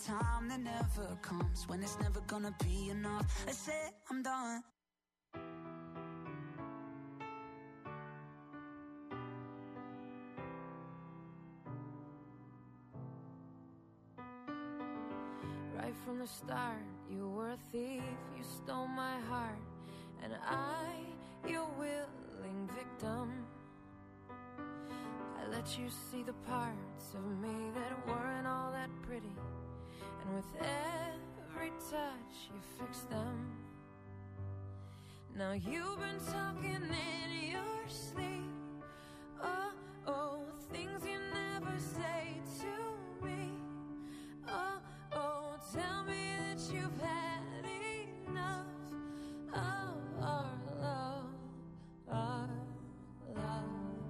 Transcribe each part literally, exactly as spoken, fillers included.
time that never comes, when it's never gonna be enough. I said I'm done. Right from the start, you were a thief, you stole my heart, and I, your willing victim. I let you see the parts of me that weren't all that pretty, and with every touch you fixed them. Now you've been talking in your sleep, oh, oh, things you never say to me, oh, oh, tell me that you've had enough of our love, our love.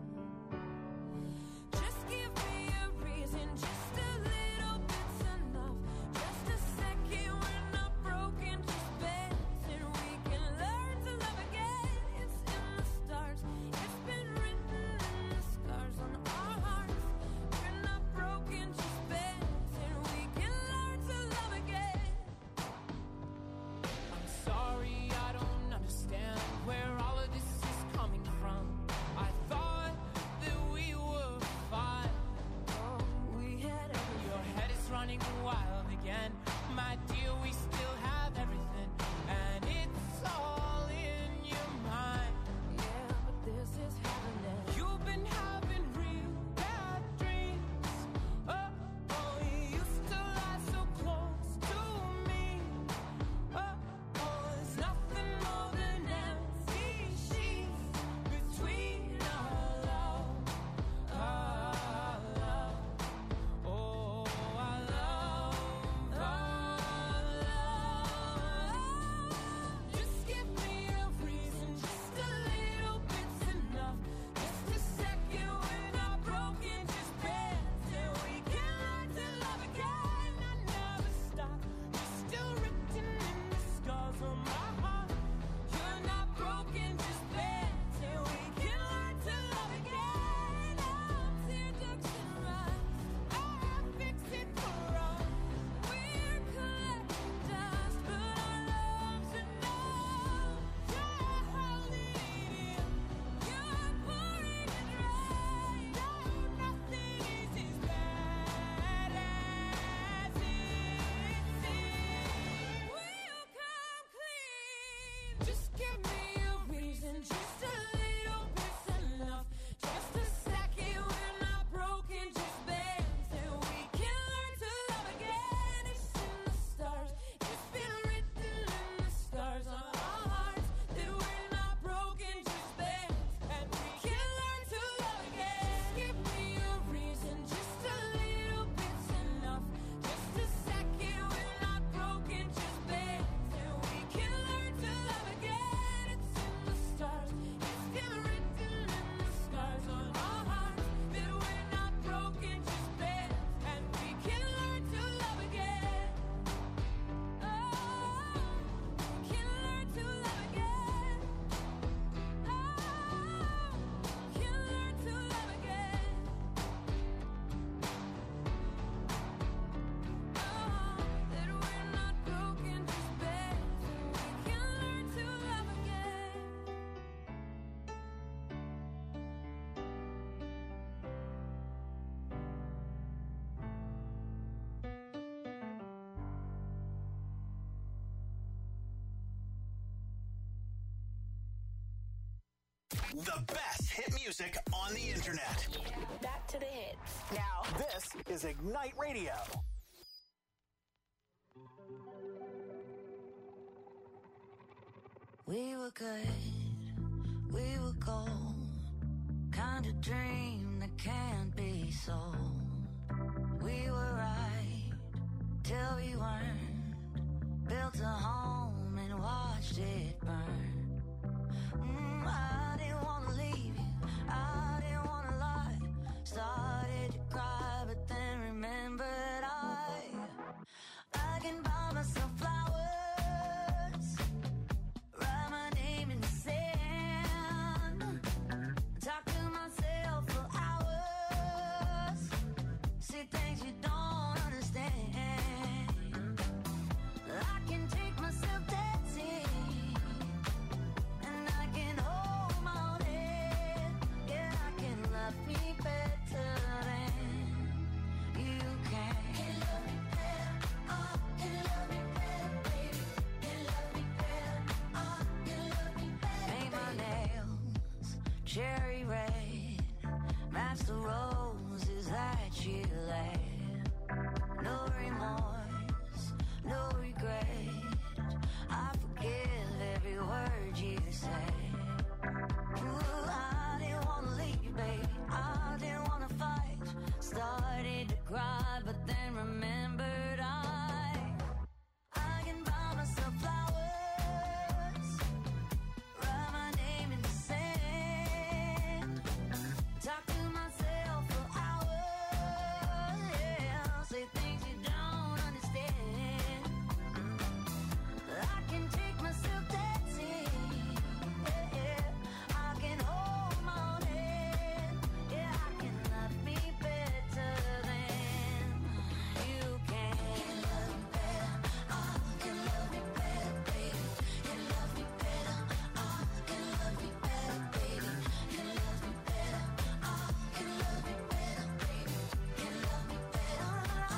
Just give me a reason, just a little bit's enough. Just a second, we're not broken, just bends, and we can learn to love again. It's in the stars, it's been written in the scars on our hearts. We're not broken, just bends, and we can learn to love again. I'm sorry, I don't understand where all of this is coming from. I thought that we were fine. Oh, we had everything. Your head is running wild again. My dear, we still have everything, and it's all in your mind. Yeah, but this is happening. You've been having real bad dreams. Oh, oh, you used to lie so close to me. Oh, oh, there's nothing more than empty sheets between our love, our love. Oh, our love, our love. Just give me a reason, just a little bit's enough. Just a second, we're not broken, just bends, and we can learn to love again. I never stop, you're still written in the scars on my heart. You're not broken, just bends, and we can learn to love again. I'll tear ducts and rise, I'll fix it for us. We're collecting dust, but our love's enough. You're holding it in, you're pouring it dry. No, nothing is as bad as it seems. We'll come clean. Just give me a reason, just a little bit's enough. Just a second, we're not broken, just bends, and we can learn to love again. It's in the stars, it's been written in the scars on our hearts that we're not broken, just bends, and we can learn to love again. Just give me a reason, just a little bit's enough. Just a second, we're not broken, just bends, and we can learn to love again. It's in the stars, it's been written in the scars on our hearts that we're not broken, just bends, and we can learn to love again. Oh, we can learn to love again. Oh, we can learn to love again. Oh, that we're not broken, just bends, and we can learn to love again. The best hit music on the internet. Back to the hits. Now, this is Ignite Radio. We were good, we were gold, kind of dream that can't be sold. We were right till we weren't, built a home and watched it burn. Mm, I didn't want to leave you, I didn't want to lie. Started to cry, but then remembered I I can buy myself flowers, write my name in the sand, talk to myself for hours, see things you don't understand. cried, but then remembered I I can buy myself flowers, write my name in the sand, talk to myself for hours, yeah, say things you don't understand. I can take myself dancing, yeah, yeah. I can hold my own hand, yeah, I can love me better than you can. Can love me better, oh, can love me better, baby. Can love me better, oh, can love me better, baby. Can love me better, oh, can love me better, baby. Can love me better,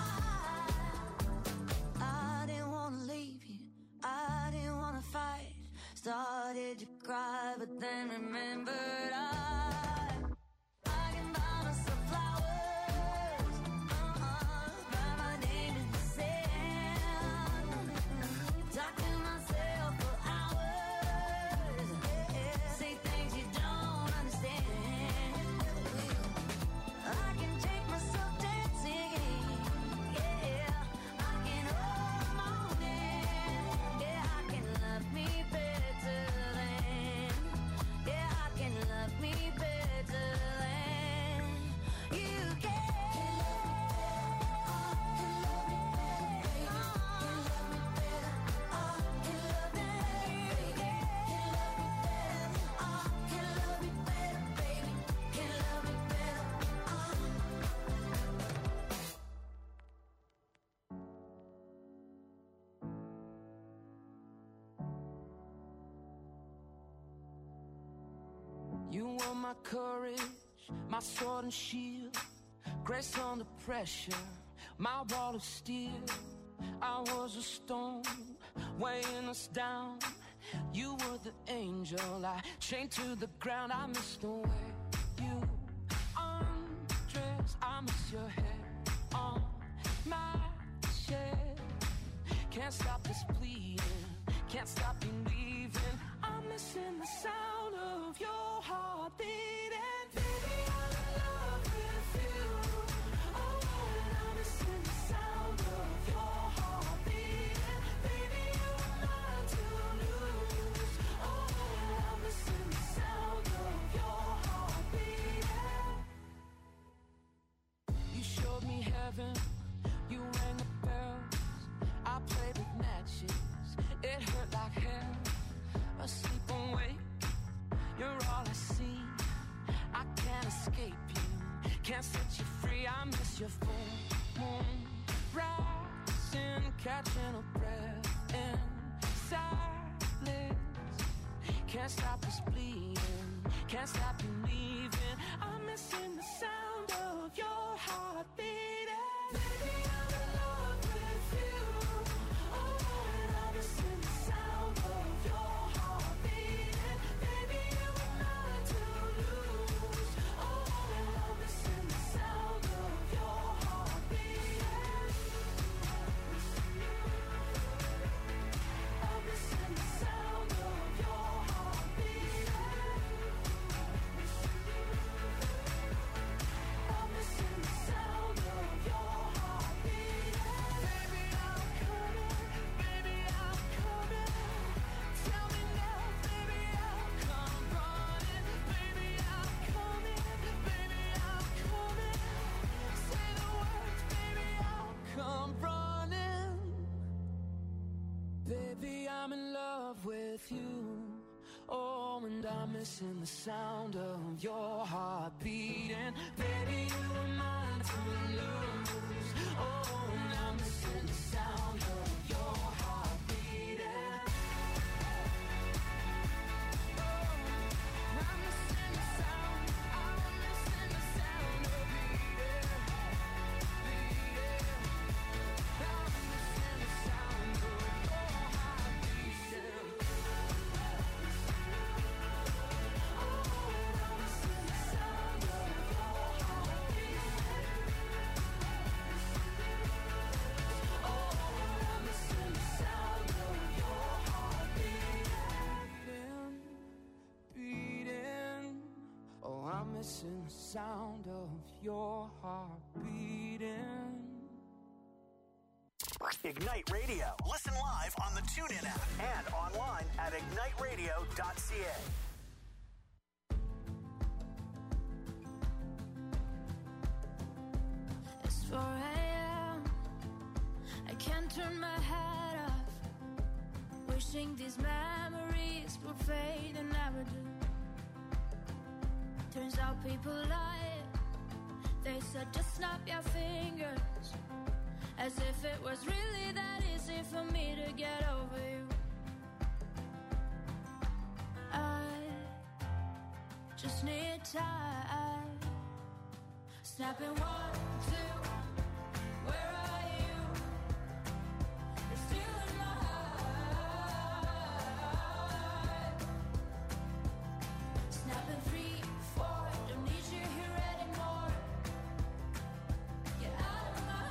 oh. I didn't wanna leave you, I didn't wanna fight. Started to cry, but then remembered I I can buy myself flowers, uh-uh, write my name in the sand, talk to myself for hours, yeah, say things you don't understand. I can take myself dancing, yeah, I can hold my own hand, yeah, I can love me better than, yeah, I can love me better than you can. You were my courage, my sword and shield, grace under pressure, my wall of steel. I was a stone weighing us down. You were the angel I chained to the ground. I miss the way you undress. I miss your hair on my chest. Can't stop this bleeding, can't stop believing. I'm missing the sound of your heart beating. Baby, I'm in love with you. Oh, and I'm missing the sound of your heart beating. Baby, you are mine to lose. Oh, and I'm missing the sound of your heart beating. You showed me heaven, you rang the bells. I played with matches, it hurt like hell. Asleep awake, you're all I see. I can't escape you, can't set you free. I miss your full moon rising, catching a breath in silence. Can't stop this bleeding, can't stop believing. I'm missing the sound of your heart beating. Baby, I'm in love with you. Oh, and I'm missing the sound of your heart beating. Baby, you are mine to lose. Oh, and I'm missing the sound of your heart beating. I'm missing the sound of your heart beating. I'm missing the sound of your heart beating. Baby, I'm coming, baby, I'm coming. Tell me now, baby, I'll come running. Baby, I'm coming, baby, I'm coming. Say the words, baby, I'll come running. Baby, I'm in love with you. Oh, and I'm missing the sound of your heart beating. Baby, you are mine to lose. Oh, and I'm missing the sound of your heart beating. Oh, I'm missing the sound, I'm missing the sound of beating, beating. I'm missing the sound of your heart beating. Oh, the sound of your heart beating. Ignite Radio. Listen live on the TuneIn app and online at ignite radio dot c a. It's four a.m. I can't turn my head off, wishing these memories would fade and never do. Turns out people lie. They said just snap your fingers, as if it was really that easy for me to get over you. I just need time. Snapping one, two, where are you? You're still in my heart. Snapping three, four, don't need you here anymore. Get out of my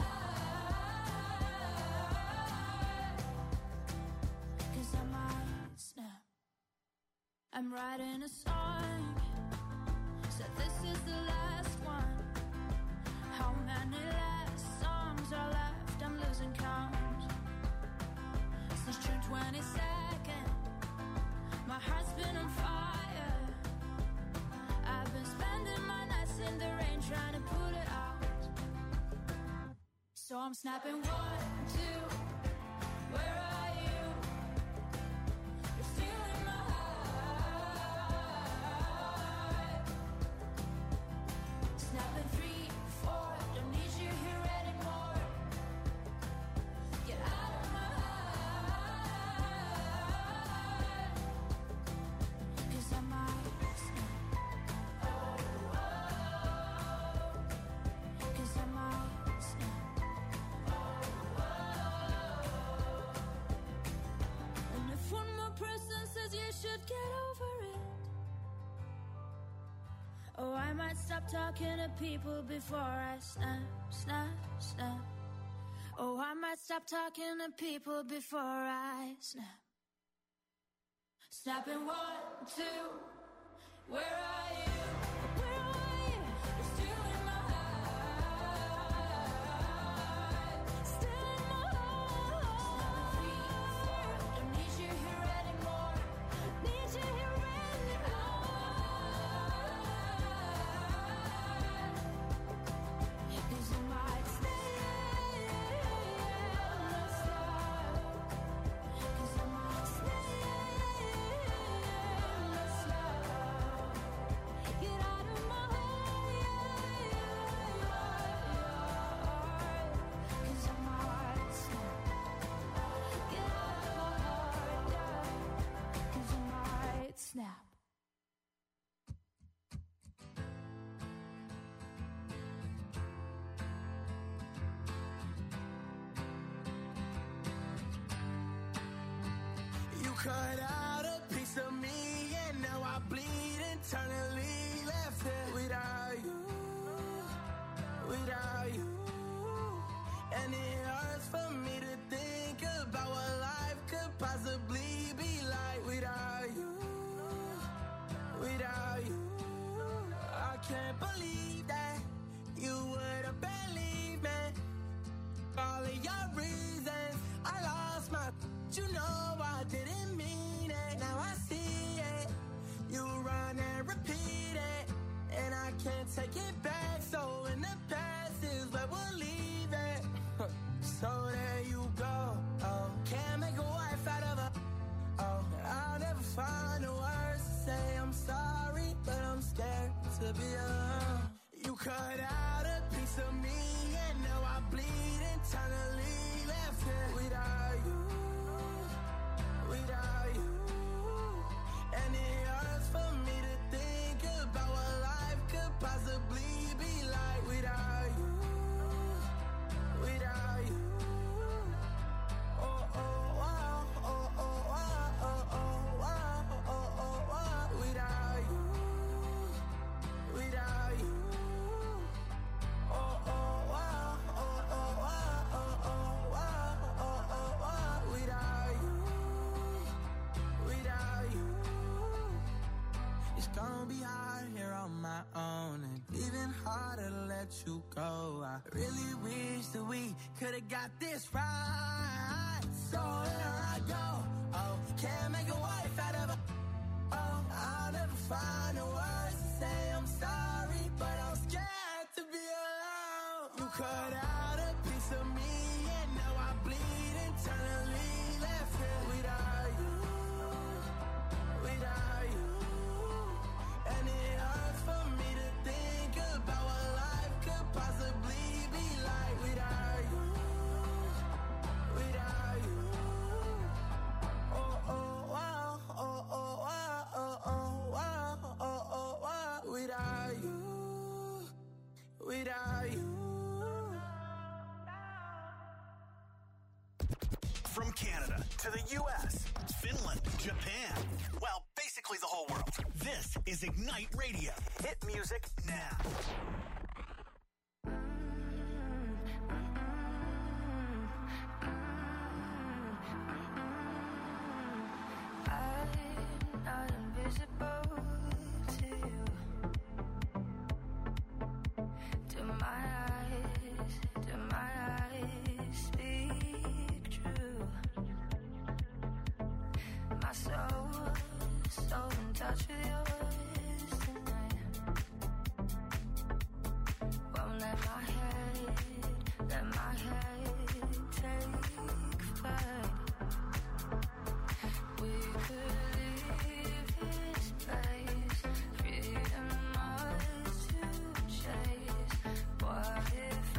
heart. Cause I might snap. I'm writing a song, said this is the last one. How many last songs are left? I'm losing count. Since June twenty-second, my heart's been on fire. I've been spending my nights in the rain trying to put it out. So I'm snapping one, two, where are you? You're still in my heart. Snapping three, four, don't need you here anymore. Get out of my heart. Cause I might snap. Cause I might snap. And if one more person says you should get over it, oh, I might stop talking to people before I snap, snap, snap. Oh, I might stop talking to people before I snap. Snapping one, two, where are you? Where are you? You're still in my heart. Still in my heart. Three, four, don't need you here anymore. Need you here anymore. Cause I might stay, let's stop. Cause I might stay, let's stop. Get out of my heart. Cause I might snap. Get out of my heart, yeah. Cause I might snap. You cut out a piece of me, and now I bleed internally. Left it without you, without you. And it hurts for me to think about what life could possibly be like without you, without you. I can't believe that you would have believed me. All of your reasons, I lost my. You know I didn't mean it. Now I see it. You run and repeat it, and I can't take it back. So in the past is where we'll leave it. So there you go. Oh, can't make a wife out of her. Oh, I'll never find the words to say I'm sorry, but I'm scared to be alone. You cut out a piece of me, and now I bleed internally. Left here without you, without you. And it hurts for me to think about what life could possibly be like without you, without you. Oh, oh, wow, oh, oh, wow, oh, oh, wow, oh, oh, wow, without you, without you. Oh, oh, wow, oh, oh, wow, oh, oh, wow, oh, oh, wow, without you, without you. It's gonna be hard here on my own let you go. I really wish that we could've got this right. So here I go. Oh, can't make a wife out of a. Oh, I'll never find the words to say I'm sorry, but I'm scared to be alone. You cut out a piece of me, and now I bleed internally. Left here without you, without you, and it hurts for me to think about what life could possibly be like without you, without you. Oh oh wow, oh oh wow, oh oh wow, oh oh wow, without you, without you. From Canada to the U S, Finland, Japan, well, basically the whole world. This is Ignite Radio. Hit music now. I'm not invisible to you. Do my eyes, do my eyes speak true? My soul, so in touch with yours tonight. Won't let my head, let my head take flight. We could leave this place, freedom ours to chase. What if I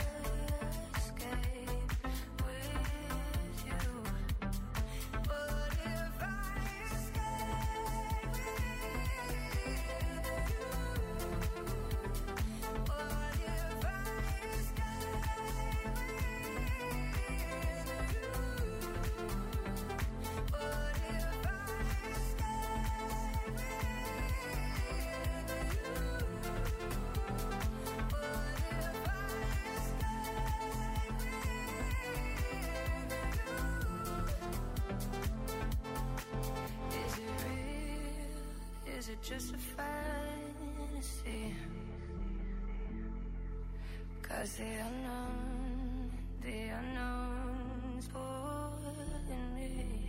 escape with you? What if I escape with you? What if I escape Is it real? Is it just a fantasy? 'Cause the unknown, the unknown's pulling me.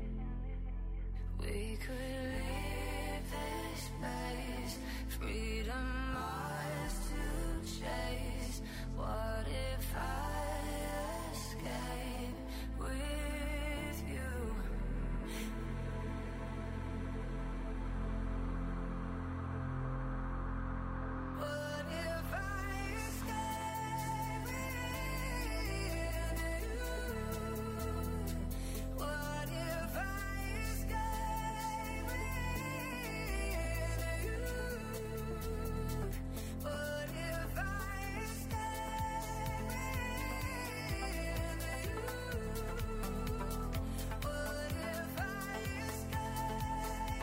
We could leave this place, freedom ours to chase. What if I escape with you? What if I escape with you? What if I escape with you? What if I escape with you? What if I escape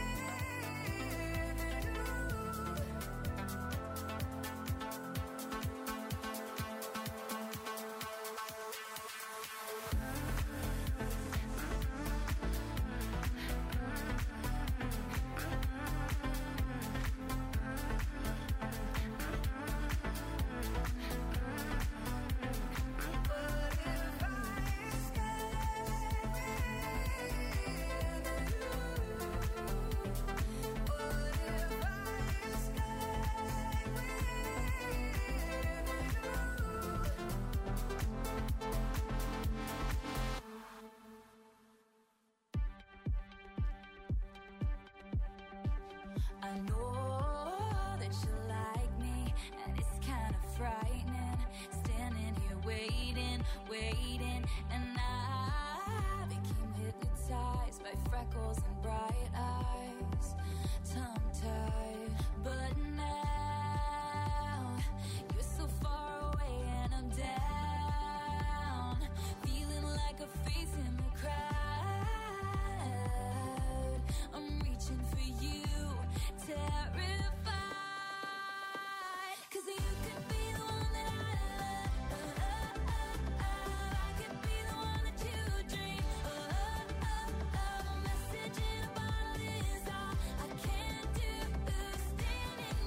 I know that you like me, and it's kind of frightening. Standing here waiting, waiting, and I became hypnotized by freckles and bright eyes, tongue-tied. But now you're so far away, and I'm down, feeling like a face in the crowd. I'm reaching for you, terrified, 'cause you could be the one that I love. I could be the one that you dream. Message in a bottle is all I can do. Standing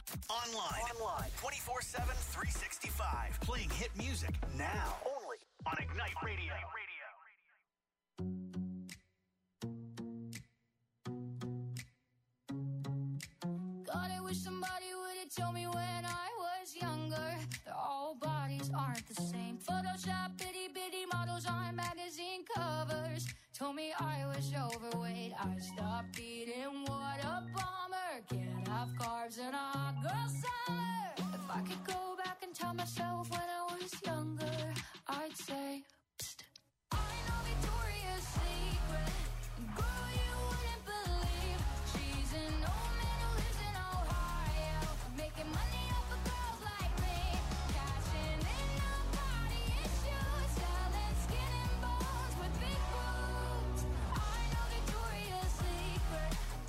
Online. Online. twenty-four seven, three sixty-five. Playing hit music now. Only on Ignite Radio. God, I wish somebody would have told me when I was younger that all bodies aren't the same. Photoshop bitty bitty models on magazine covers told me I was overweight. I stopped eating. What a bummer. Can't have carbs in a hot girl summer. If I could go back and tell myself when I was younger, I'd say, psst. I know Victoria's Secret. Girl, you wouldn't believe. She's an old man who lives in Ohio, making money off of girls like me, cashing in on body issues, selling skin and bones with big boobs. I know Victoria's Secret.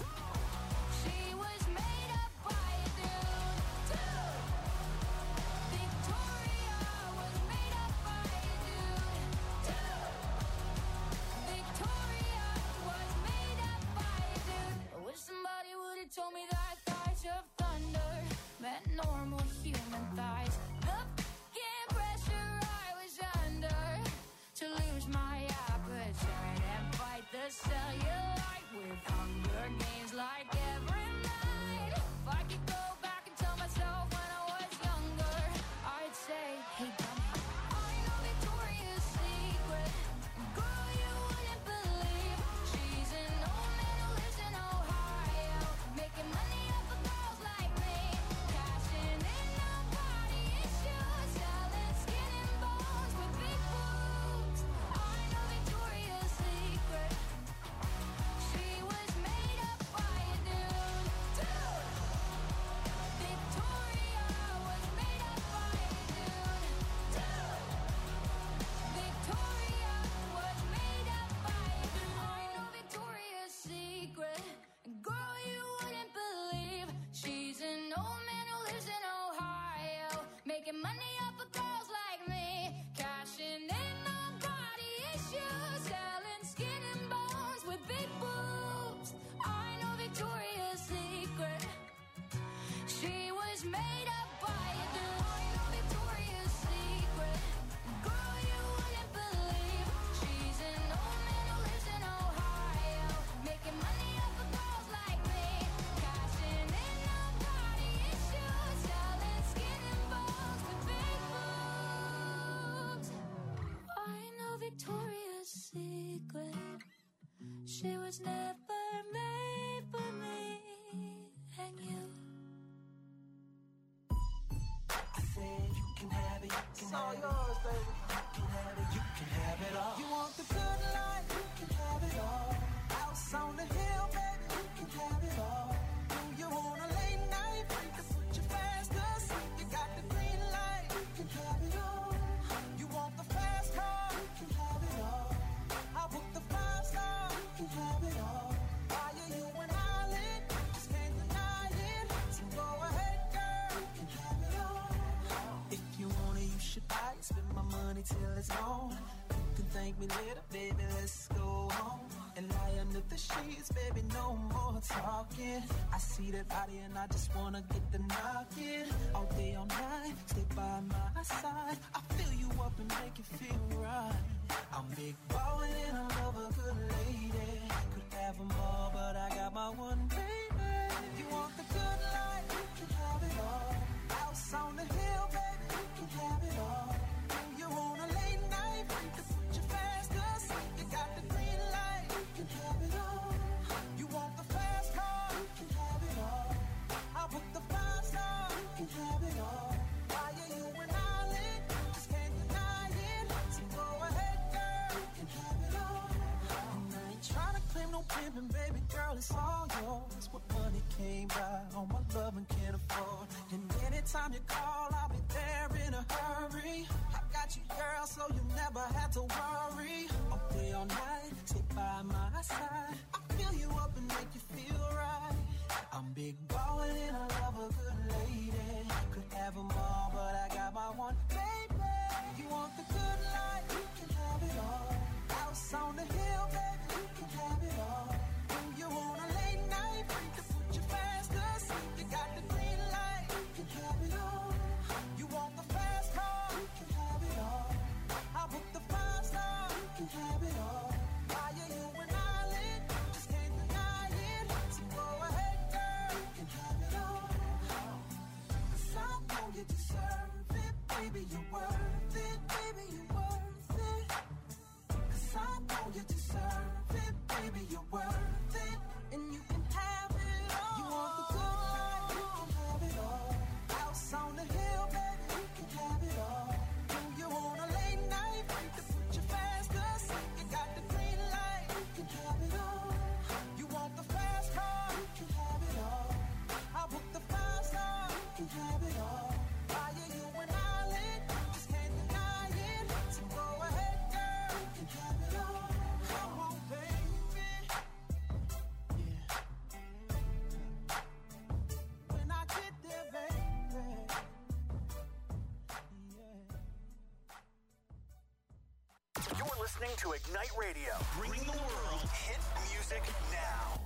She was made up by a dude, dude. Victoria was made up by a dude, dude. Victoria was made up by a dude. I wish somebody would have told me that thighs of thunder meant normal human thighs. The f***ing pressure I was under to lose my appetite and fight the cellulite with Hunger Games like every night. If I could go back and tell myself when I was younger, I'd say, hey, dummy, I know Victoria's Secret. Girl, you wouldn't believe. She's an old man who lives in Ohio, making money off of girls like me, cashing in on body issues, selling skin and bones with big boobs. I know Victoria's Secret. She was made up by a dude, dude. Victoria was made up by a dude, dude. Victoria was made up by a dude. I know Victoria's Secret. Girl, you wouldn't believe. She's an old man who lives in Ohio, making money off of girls like me, cashing in on body issues, selling skin and bones with big boobs. I know Victoria's Secret. She was made up by a dude. I know Victoria's Secret. Girl, you wouldn't believe. She's an old man who lives in Ohio, making money off of girls like me, cashing in on body issues, selling skin and bones with big boobs. I know Victoria's Secret. She was never made for me and you. I said you can have it, you can have it. Yours, baby. You can have it, you can have it all. You want the good life, you can have it all. House on the hill, baby, you can have it all. Do you want a late night? We can put you fast asleep. You got the green light, you can have it all. You want the fast car, you can have it all. I'll book the five star, you can have it all. Why are you an island? Just can't deny it. So go ahead, girl, you can have it all. If you want it, you should buy it. Spend my money till it's gone. You can thank me later, baby, let's go home. And lie under the sheets, baby, no more talking. I see that body and I just wanna get the knocking. All day, all night, stay by my side. I fill you up and make you feel right. I'm big ballin' and I love a good lady. Could have them all, but I got my one baby. You want the good life, you can have it all. House on the hill, baby, you can have it all. Do you want a late night? We can put you fast asleep. You got the green light, you can have it all. You want the fast car, you can have it all. I'll book the five star, you can have it all. Why are you an island? Just can't deny it. So go ahead, girl, you can have it all. And I ain't tryna claim no pimpin', baby girl, it's all yours. What money came by, all my love and can't afford. And anytime you call, I'll be there in a hurry. I got you, girl, so you never have to worry. All day, all night, stay by my side. I fill you up and make you feel right. I'm big ballin' and I love a good lady. Could have them all, but I got my one baby. You want the good life, you can have it all. House on the hill, baby, you can have it all. Do you want a late night? We can put you fast asleep. You got the green light, You're listening to Ignite Radio, bringing the world hit music now.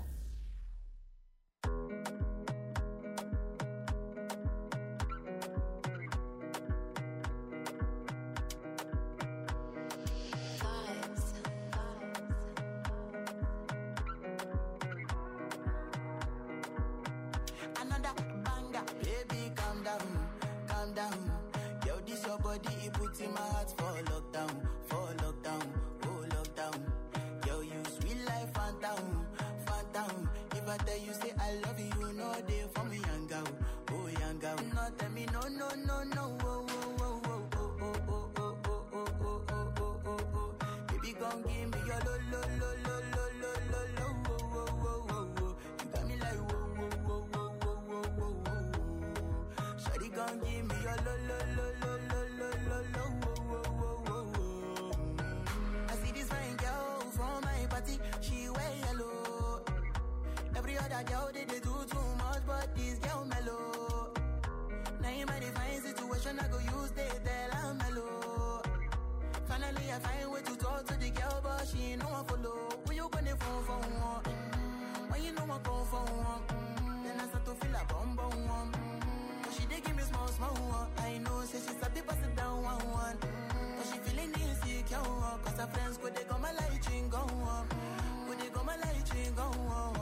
Another banger, baby, calm down, calm down. Yo, this your body, it puts in my heart for lockdown, for lockdown, oh lockdown. Yo, you sweet life, phantom, phantom. If I tell you say I love you, no day for me, young girl, oh young girl. No tell me no, no, no, no, oh, oh, oh, oh, oh, oh, oh, oh, oh, oh, oh, oh, oh, oh, oh. Baby, gon' give me your lo, lo, lo, lo, lo, lo, lo, lo, oh, oh, oh, oh, oh. You got me like whoa, whoa, whoa, whoa, whoa, whoa, whoa, whoa. Shawty gon' give me your lo, lo, lo, lo, lo, lo, lo, lo, whoa, whoa, whoa, whoa, whoa. I see this fine girl from my party, she wear yellow. Every other girl they, they do too much, but this girl mellow. Now in my divine situation, I go use they tell I'm mellow. Finally, I find way to talk to the girl, but she ain't no one follow. Who you gonna phone for one? Mm-hmm. When you know I come for one, mm-hmm. Then I start to feel a bum bum one. Mm-hmm. But she dey give me small small one. I know, say she's happy pass it down one one. Mm-hmm. But she feeling insecure, one. Cause her friends could they come my light ring go on. Could they come my light ring go on.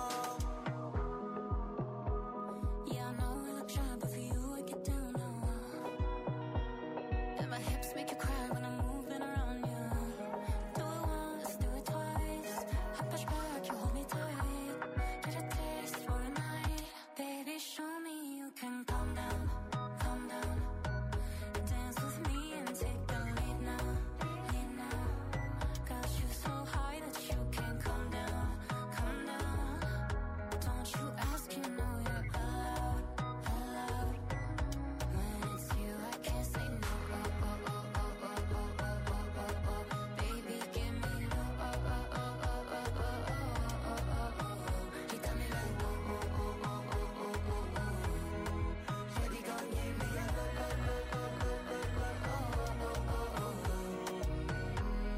Yeah, I know we look shy, but for you I get down now. And my hips make you cry when I'm moving around you. Do it once, do it twice. I push back, you hold me tight. Get a taste for a night. Baby, show me you can calm down, calm down. Dance with me and take the lead now, lead now. Got you so high that you can't come down, come down. Don't you ask, you know you're allowed, allowed. When it's you, I can't say no. Oh, oh, oh, oh, oh, oh, oh, oh, oh, oh. Baby, give me low. Oh, oh, oh, oh, oh, oh, oh, oh, oh, oh. You got me like whoa, whoa, whoa, whoa, whoa, whoa, whoa, whoa. Shawty gon' give me a low, low, low, low, low, low, low, oh, oh, oh,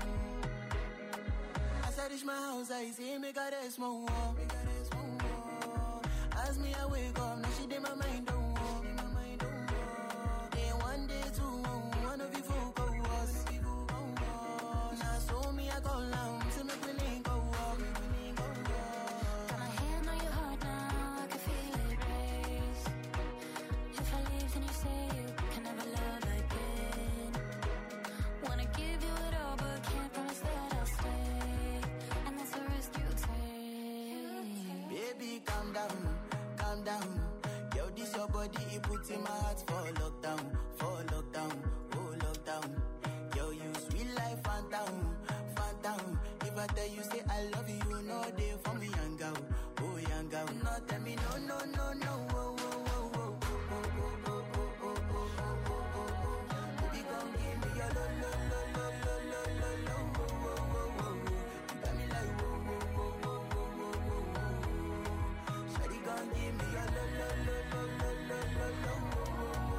oh. As I reach my house, I see me got a small wall. Me got a small wall. As me I wake up, now she did my mind don't walk. My mind don't walk. Then one day two, one of you folk go was. Now so me I go long, so me we link go walk. Got my hand on your heart now, I can feel it race. If I leave, then you say you can never love again. Wanna give you it all, but can't promise that I'll stay. And that's the risk you take. Baby, calm down, calm down. Yo, this your body, it puts in my heart for lockdown, for lockdown, oh lockdown. Yo, you sweet life, phantom, phantom. If I tell you say I love you, no day for me, young girl, oh young girl. No, tell me no, no, no, no, oh, oh, oh, oh, oh, oh, oh, oh, oh, oh, oh, oh, oh. Baby, gon' give me your lo, lo, lo, lo, lo, lo, lo, lo, oh, oh, oh, oh. You got me like whoa, whoa, whoa, whoa, whoa, whoa, whoa, whoa. Shawty gon' give me your lo, lo, lo, lo, lo, lo, lo, lo, oh, oh, oh, oh, oh.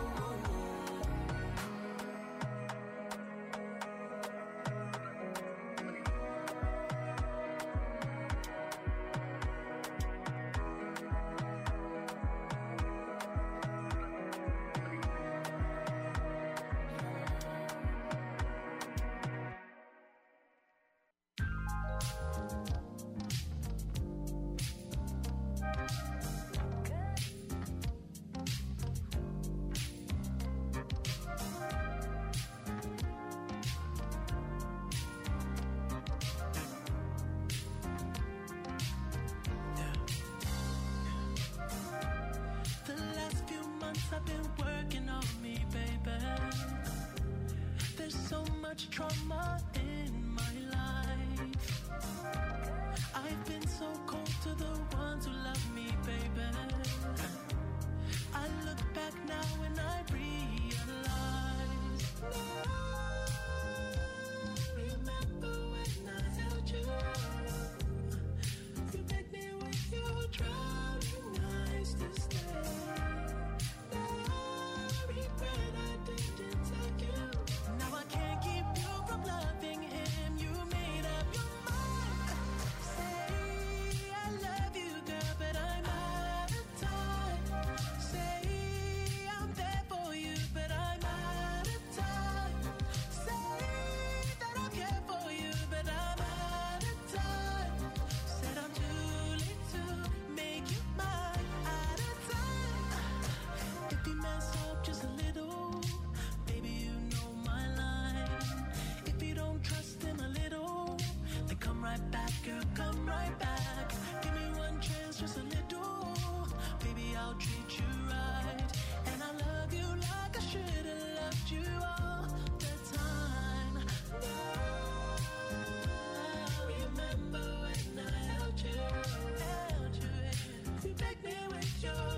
The last few months I've been working on me, baby. There's so much trauma in my life. I've been so cold to the ones who love me, baby. I look back now and I realize. Remember when I held you? You made me with your drowning eyes to stay. Now I regret I didn't take you. Now I can't keep you from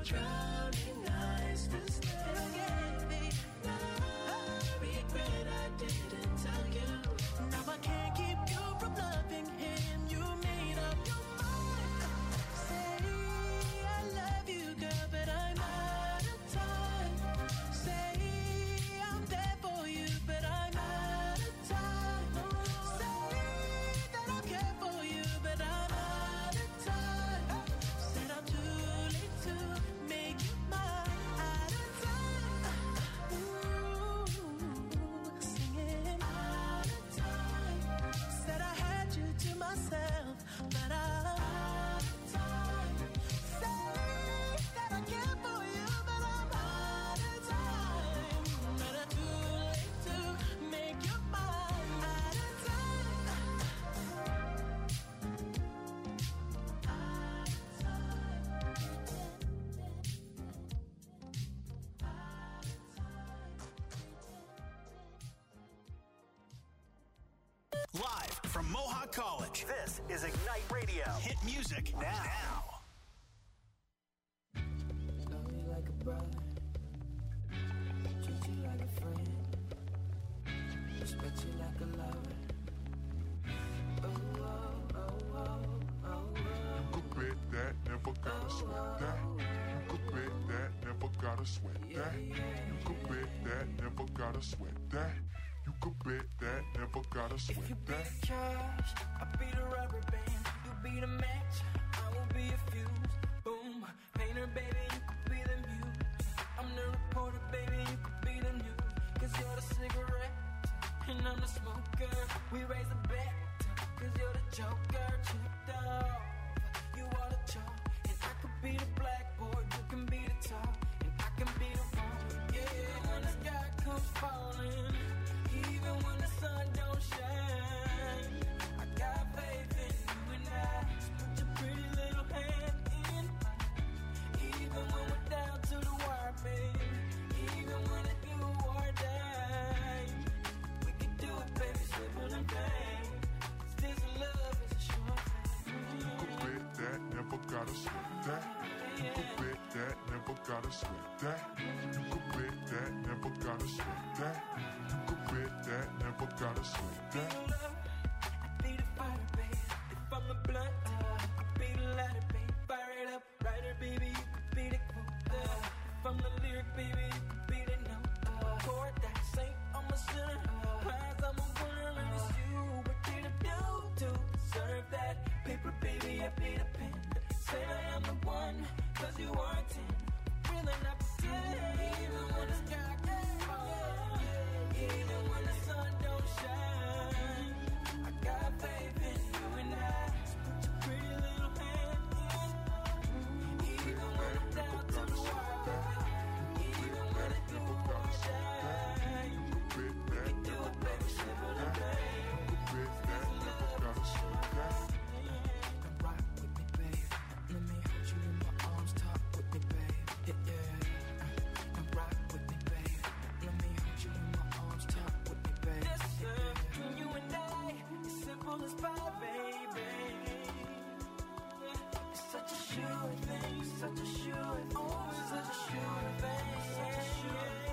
drowning eyes to stay. I regret I didn't tell you. Now I can't keep you from loving him. You made up your mind. Say I love you, girl, but I'm out of time. Say I'm there for you, but I'm out of time. Say that I care for you, but I'm out of time. Said I'm too late to make you mine. Out of time. Ooh, singing out of time. Said I had you to myself, but I'm out of time. Say that I care for you, but I'm out of time. But I'm too late to make you mine. Out of time. Live from Mohawk College, this is Ignite Radio. Hit music now. Love you like a brother, treat you like a friend, respect you like a lover. Oh, oh, oh, oh, oh, oh. Could bet that, never gotta sweat that. You could bet that, never gotta sweat that. You could bet that, never gotta sweat that. You could bet that, never gotta If you sweat be that. the cash, I'll be the rubber band. You be the match, I will be a fuse. Boom, painter, baby, you could be the muse. I'm the reporter, baby, you could be the news. Cause you're the cigarette, and I'm the smoker. We raise a bet, cause you're the joker. Chipped off, you are the chalk. And I could be the blackboard, you can be the top. And I can be the one, yeah, when the sky comes falling. Even when the sun don't shine, I got faith in you and I. Just put your pretty little hand in mine. Even when we're down to the wire, baby. Even when it's do or die, we can do it, baby, simple and plain. This love is a short thing. You could bet that, never gotta sweat that. You could bet that, never gotta sweat that. You could bet that, never gotta sweat that. You could bet that, never gotta sweat that. I be the fighter, baby. If I'm the blunt, I could be the lighter, baby. Fire it up, writer, baby. You could be the quote. If I'm the lyric, baby, you could be the note. Chord that saint, I'm a sinner. Prize, I'm a winner, and it's you. What did I do to deserve that? Paper, baby, I be the pen. Say I am the one, cause you are a ten. Really not pretend. Even when the sky gets falling, even when the sun don't shine, I got faith in you and I. Just put your pretty little hand in. Even when I'm down to the wire, baby. Even when it do or die, You could bet we that, can do it, baby, simple and plain. you could bet that, never gotta sweat that. Come rock with me, babe. Let me hold you in my arms, talk with me, babe. Yeah, yeah. Come rock with me, babe. Let me hold you in my arms, talk with me, babe. Yes, sir. You and I, it's simple as pie, baby. It's such a sure thing, such a sure thing, oh, it's such a sure thing, such a sure thing.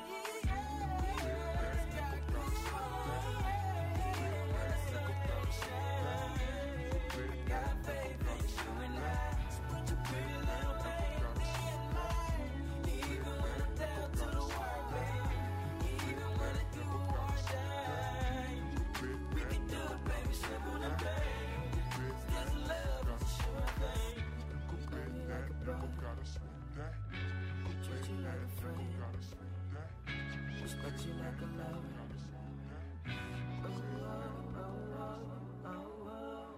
Got faith in you and I. Just put your pretty little hand in mine. Even when I'm down to the wire, baby. Even when it do or die, we can do it, baby, simple and plain. This love is a sure thing. You could bet that, never gotta sweat that. You could Treat you bet like a that, never friend, gotta sweat that. respect you like a lover. Gotta sweat that. Oh, oh, oh, oh, oh,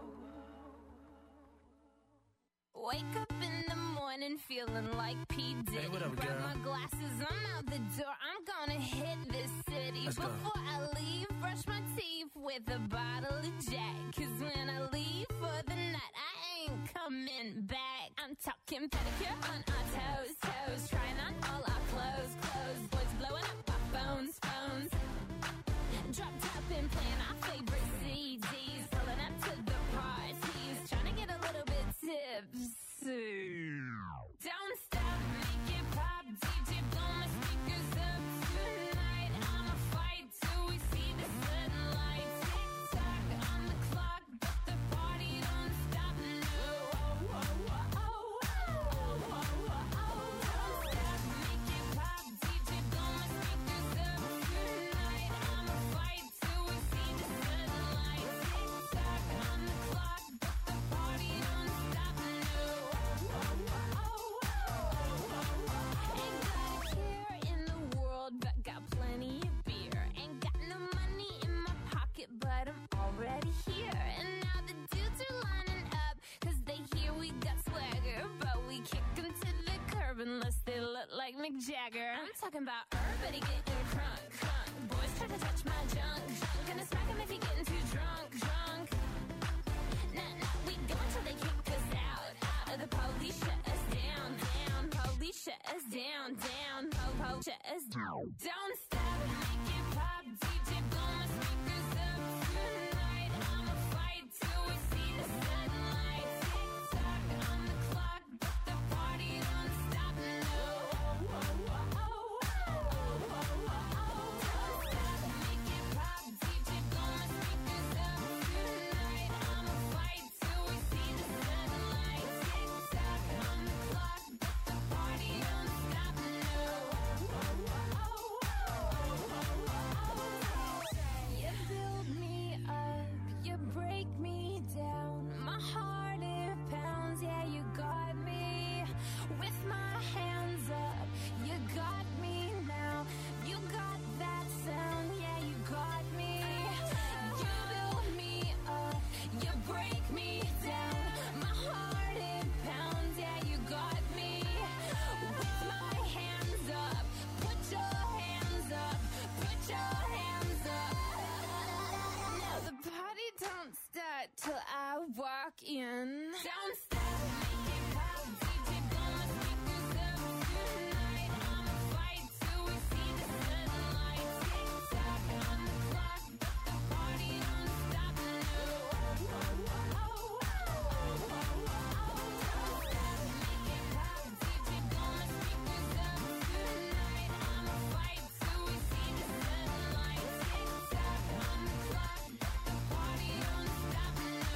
oh. Wake up in the morning feeling like P. Diddy. Hey, what up, Grab girl? my glasses, I'm out the door. I'm gonna hit this city. Let's go. Before I leave, brush my teeth with a bottle of Jack. Cause when I leave for the night, I ain't coming back. I'm talking pedicure on our toes, toes. Trying on all our clothes, clothes. Boys blowing up our phones, phones. Drop top and playing our favorite C Ds. Pulling up to the parties. Trying to get a little bit tipsy. Don't stop Mick Jagger. I'm talking about everybody getting crunk, crunk. Boys try to touch my junk, junk. Gonna smack him if he getting too drunk, drunk. Nah, nah, we go until they kick us out, out. Or the police shut us down, down. Police shut us down, down. Po, po, shut us down. Don't stop, make it pop. D J blow my speakers up tonight. I'ma fight till we see the sunlight. Tick tock on the clock, but the party don't stop. No. Till I walk in. Don't stop, make it pop. D J blow my speakers up tonight. I'ma fight till we see the sunlight. Tick tock on the clock, but the party don't stop. No. Don't stop, make it pop. D J blow my speakers up tonight. I'ma fight till we see the sunlight. Tick tock on the clock, but the party don't stop.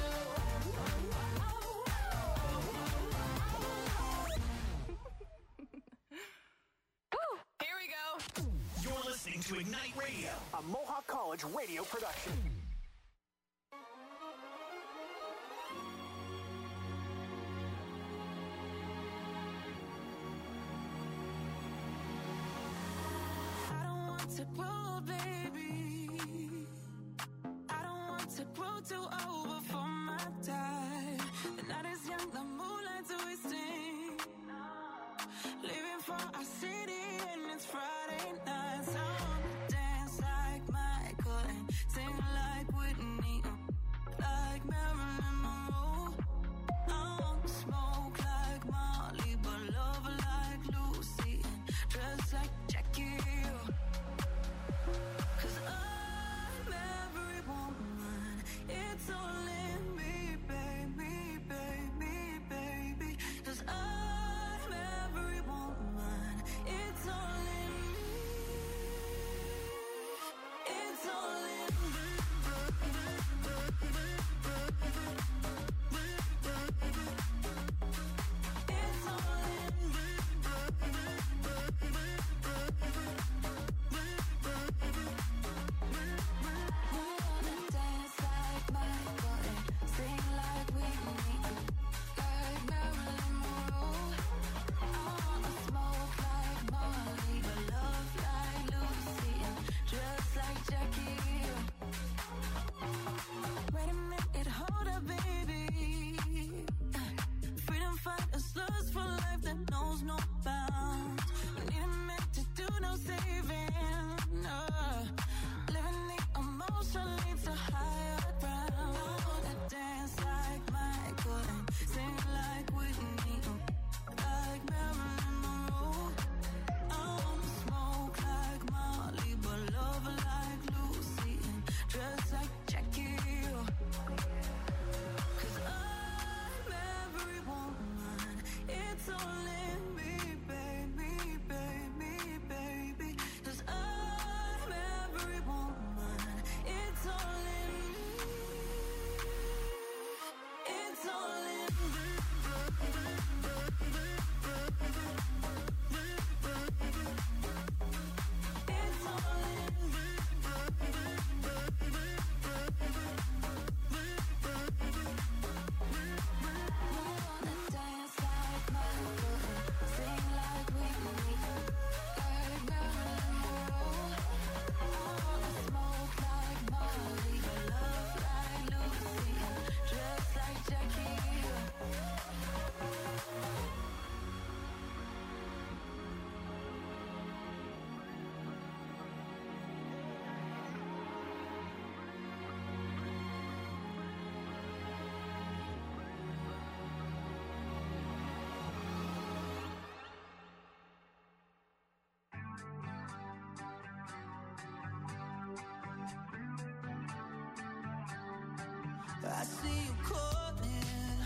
Here we go. You're listening to Ignite Radio, a Mohawk College radio production. I don't want to grow, baby. I don't want to grow too old before my time. The night is young, the moonlight's wasting. Leaving for our city and it's Friday night. So I wanna dance like Michael and sing like Whitney, like Marilyn Monroe. I wanna smoke like Molly, but love like Lucy and dress like Jackie. Cause I'm every woman, it's all in me, baby, baby, baby. Cause I'm every woman, it's all in me, it's all in me. It's all in me. I wanna dance like Michael and sing like Whitney, like Marilyn Monroe. I wanna smoke like Molly, but love like Lucy and dress like Jackie. Wait a minute, hold up, baby. Freedom fighters, lust for life that knows no bounds. We need a man to do no saving. No. Living the emotion leads to higher ground. I wanna dance like Michael and sing like Whitney, like Marilyn Monroe. I wanna smoke like Molly, but love like Lucy and dress like Jackie. Cause I'm every woman, it's all in me, baby, baby, baby. Cause I'm every woman, it's all in me, it's all in me. It's all in me. I wanna dance like Michael and see you calling.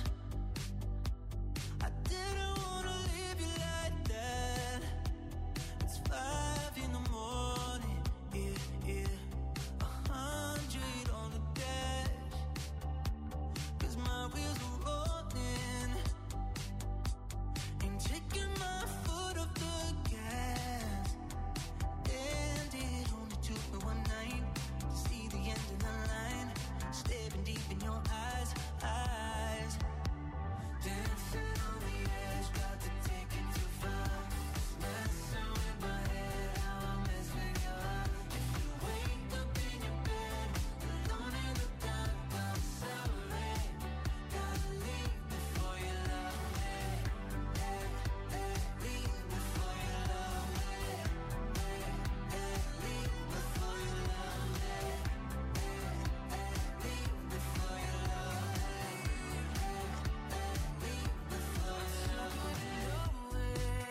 I didn't wanna leave you like that. It's five in the morning, yeah, yeah. A hundred on the dash, 'cause my wheels are rolling. Ain't taking my foot off the gas. And it only took me one night to see the end of the line. Staring deep in your eyes, eyes. Dancing on the edge, got to take it too far. Messing with my head, how I mess with your heart. If you wake up in your bed, alone in the dark, I'm sorry. Gotta leave before you love me. Hey, hey, leave before you love me. Hey, hey, leave before you love me. Hey, hey, leave before you love me. Hey, hey, leave before you love me.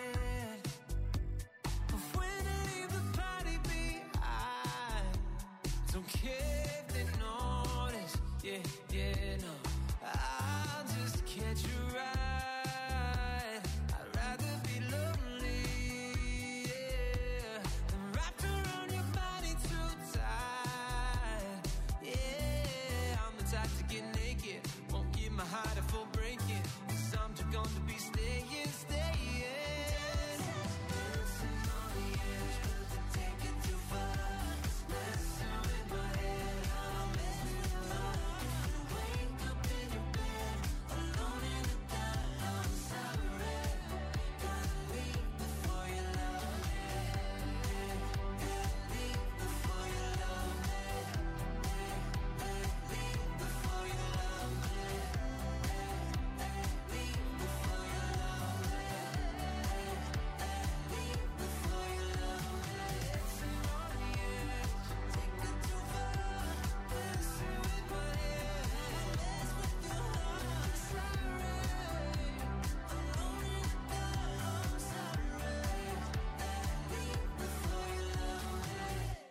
But when I leave the party behind, don't care if they notice. Yeah, yeah, no. I'll just catch a ride. I'd rather be lonely, yeah, than wrapped around your body too tight. Yeah, I'm the type to get naked, won't give my heart a full breaking, 'cause I'm just gonna be staying, staying. Dancing on the edge, got to take it too far. Messing with my head, how I mess with your heart. If you wake up in your bed, alone in the dark, I'm sorry. Gotta leave before you love me. Hey, hey, leave before you love me. Hey, hey, leave before you love me. Hey, hey, leave before you love me. Hey, hey, leave before you love me. Dancing on the edge, take it too far. Messing with my head, mess with your heart. Sorry, alone in the dark, I'm sorry. Hey, leave before you love me.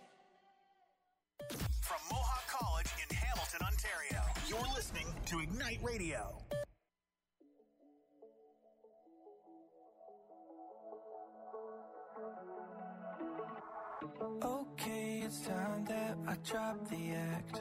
From Mohawk College in Hamilton, Ontario, you're listening to Ignite Radio. Okay, it's time that I drop the act.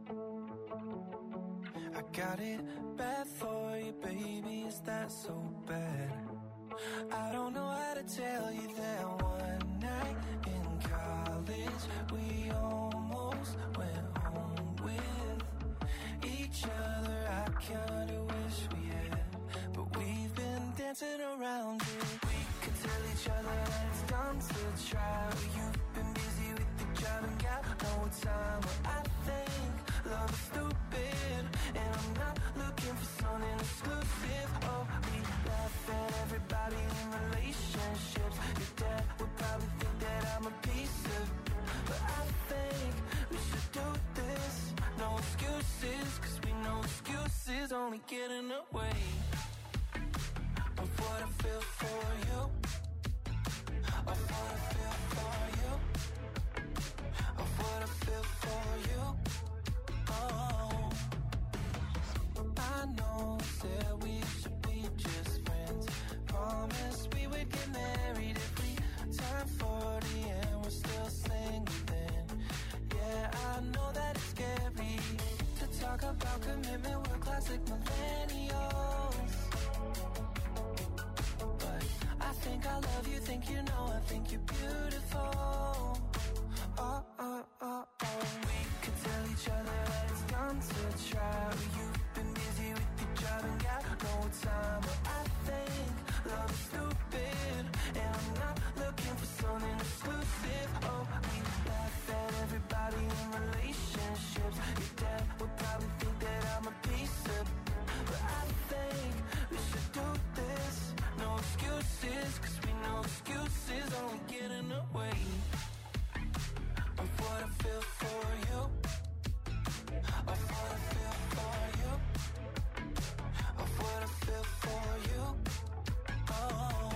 I got it bad for you, baby, is that so bad? I don't know how to tell you that one night in college we almost went home with each other. I kinda wish we had, but we've been dancing around it. We could tell each other that it's dumb to try, but you've been busy with the job and got no time. But I think love is stupid, and I'm not looking for something exclusive. Oh, we laugh at everybody in relationships. Your dad would probably think that I'm a piece of, but I think we should do this. No excuses, 'cause we know excuses only get in the way of what I feel for you. Of what I feel for you. Of what I feel for you. Oh, I know that we should be just friends. Promise we would get married if we turn forty and we're still single then. Yeah, I know that it's scary to talk about commitment. We're classic millennials, but I think I love you, think you know, I think you're beautiful. Oh, oh, oh, oh. We could tell each other that it's dumb to try, but you've been busy with your job and got no time. But I think love is stupid, and I'm not looking for something exclusive. Oh, we laugh at everybody in relationships. Your dad would probably think that I'm a piece of, but I think we should do this. No excuses, 'cause we know excuses only get in the way of what I feel for you. Of what I feel for you. Of what I feel for you. Oh,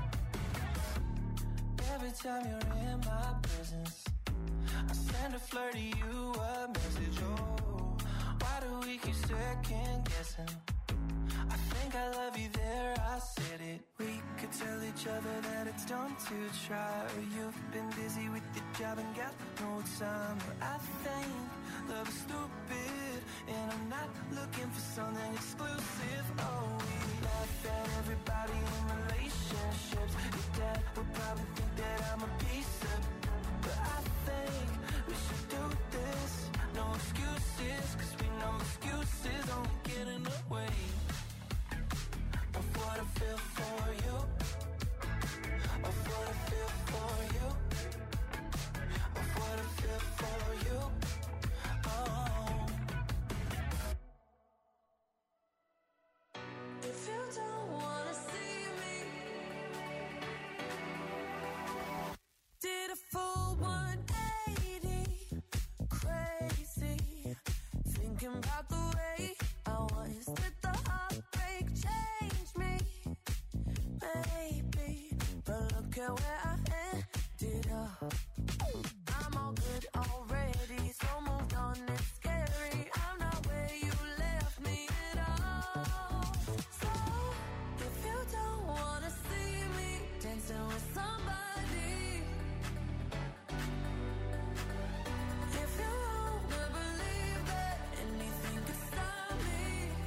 every time you're in my presence, I send a flirty you a message. Oh, why do we keep second guessing. I think I love you there, I said it. We could tell each other that it's dumb to try. You've been busy with your job and got no time. But I think love is stupid, and I'm not looking for something exclusive. Oh, we laugh at everybody in relationships. Your dad would probably think that I'm a piece of, but I think we should do this. No excuses, cause we know excuses only get in the way of what I feel for you, of what I feel for you, of what I feel for you. Oh, If you don't wanna see me, did a full one eighty, crazy, thinking about the way I was. Did the heartbreak change me? Maybe, but look at where I ended up. I'm all good already, so moved on, it's scary. I'm not where you left me at all. So, if you don't wanna see me dancing with somebody, if you wanna believe that anything could stop me,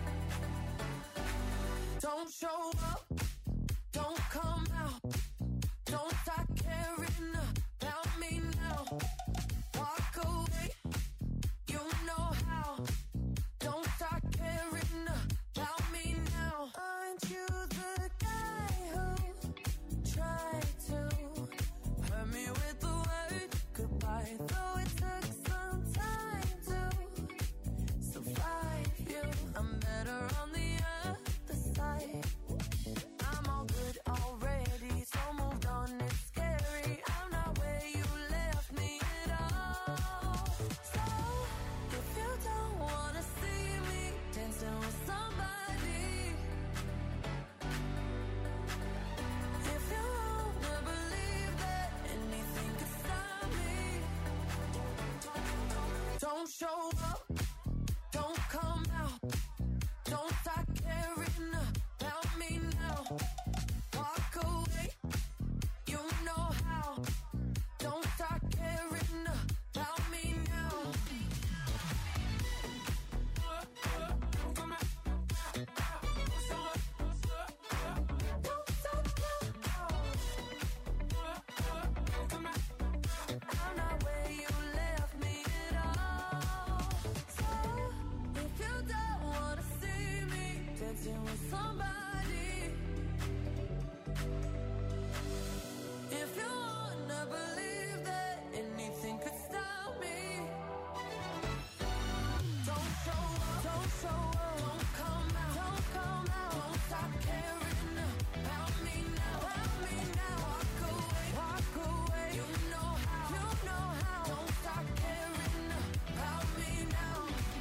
don't show up, don't come out, don't start caring about me now. Walk away, you know how. Don't start caring about me now. Aren't you the guy who tried to hurt me with the word goodbye? Though it took some time to survive you, I'm better on the other side. I'm all good already, so moved on, it's scary. I'm not where you left me at all. So, if you don't wanna see me dancing with somebody, if you wanna believe that anything could stop me, don't show up, don't come out, don't start caring about me now. Walk away, you know how. Don't start caring about me now. Don't stop now. I'm not where you left me at all. So, if you don't wanna see me dancing with somebody, if you wanna believe that anything could stop me, don't show up, don't show up, don't come out, don't come out, don't stop caring about me now, about me now. Walk away, walk away, you know how, you know how. Don't stop caring about me now.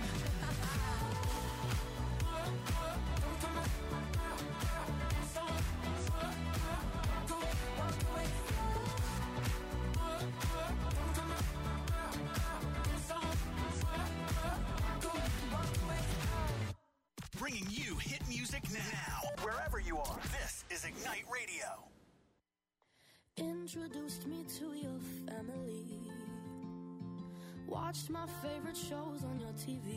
Bringing you hit music now, wherever you are. This is Ignite Radio. Introduced me to your family. Watched my favorite shows on your T V.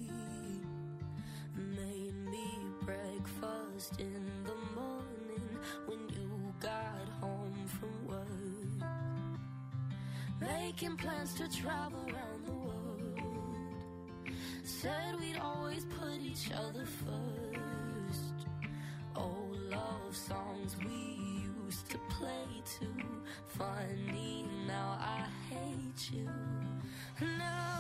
Made me breakfast in the morning when you got home from work. Making plans to travel around the world. Said we'd always put each other first. Old love songs we used to play too. Funny, now I hate you. Now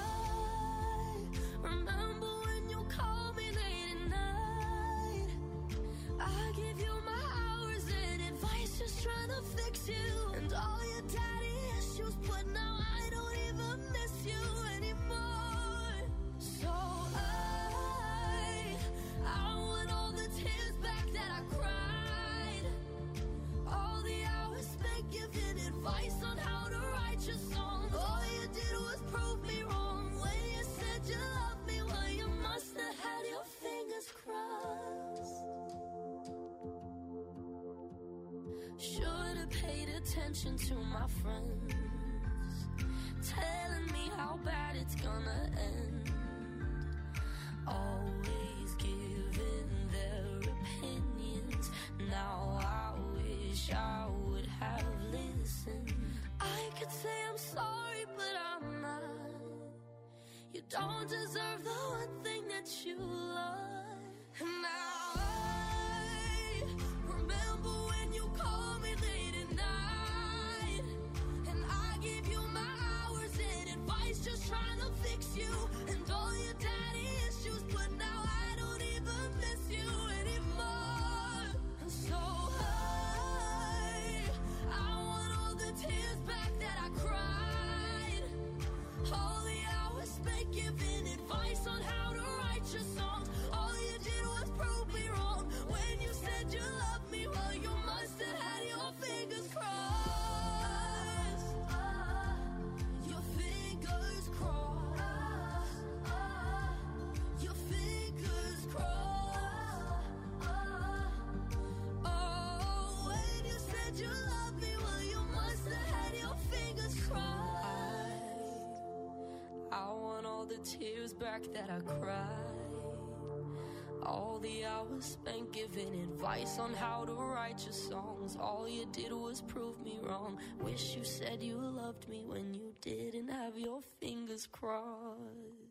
I remember when you called me late at night. I give you my hours and advice, just trying to fix you. And all your daddy issues, but now I don't even miss you anymore. So I, I want all the tears back that I cried. All the hours spent giving advice on how to write your songs. All you did was prove me wrong when you said you loved me. Well, you must Should've paid attention to my friends, telling me how bad it's gonna end. Always giving their opinions. Now I wish I would have listened. I could say I'm sorry, but I'm not. You don't deserve the one thing that you love. And now I remember when you called me late at night, and I gave you my hours and advice, just trying to fix you and all your daddy issues. But now I don't even miss you anymore. And so I, I want all the tears back that I cried, all the hours spent giving advice on how to write your songs. All you did was prove me wrong when you said you loved me. Well, you must have had your fingers crossed. Your fingers crossed. Your fingers crossed. Oh, when you said you loved me, well, you must have had your fingers crossed. I want all the tears back that I cried, all the hours spent giving advice on how to write your songs. All you did was prove me wrong. Wish you said you loved me when you didn't have your fingers crossed.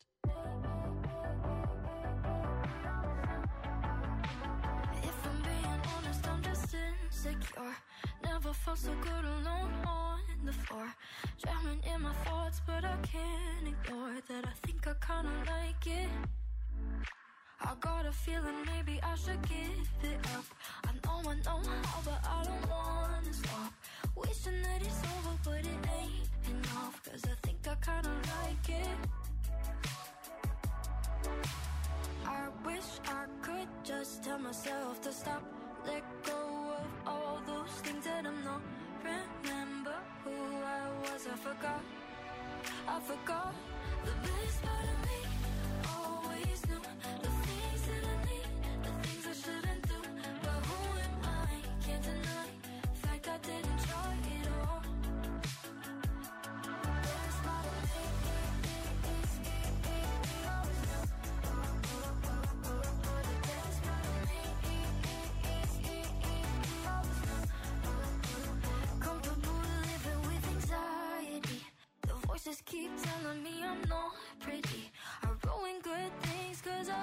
If I'm being honest, I'm just insecure. Never felt so good alone on the floor. Drowning in my thoughts, but I can't ignore that. I think I kinda like it. I got a feeling maybe I should give it up. I know I know how, but I don't wanna stop. Wishing that it's over, but it ain't enough. Cause I think I kinda like it. I wish I could just tell myself to stop. Let go of all those things that I'm not. Remember who I was, I forgot. I forgot the best part of me.